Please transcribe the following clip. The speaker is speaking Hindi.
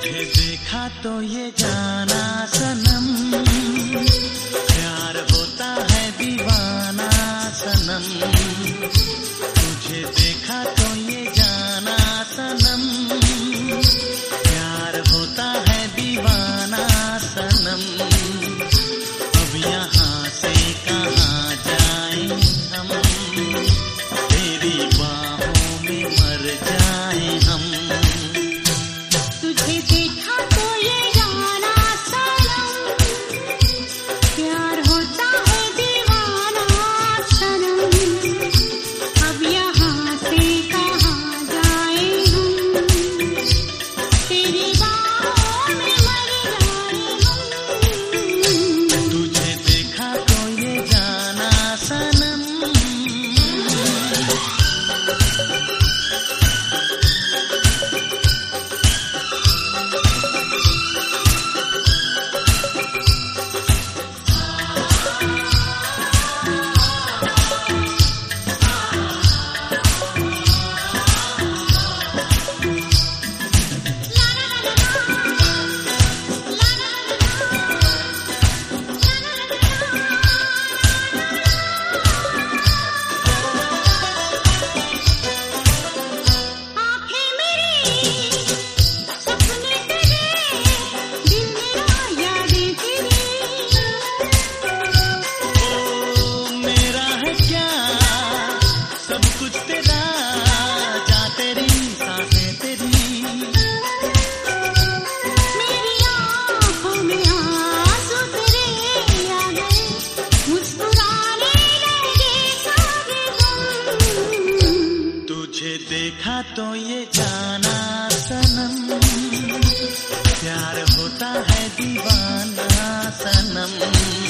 तुझे देखा तो ये जाना सनम, प्यार होता है दीवाना सनम। तुझे देखा तो ये जाना सनम, प्यार होता है दीवाना सनम। अब यहाँ से कहाँ जाएं हम, तेरी बाहों में मर जाएं हम। तुझे देखा तो ये जाना सनम, प्यार होता है दीवाना सनम। अब यहाँ से कहाँ जाएं हम, तेरी बाहों में मर जाएं हम। तुझे देखा तो ये जाना सनम। आँखें मेरी सपने तेरे, दिल मेरा यादें तेरी। ओ मेरा है क्या सब कुछ तेरा, जा तेरी सांसें तेरी। मेरी आँखों में आंसू तेरे आ गए, मुस्कुराने लगे सारे गम। तुझे देखा तो ये जाना सनम, प्यार होता है दीवाना सनम।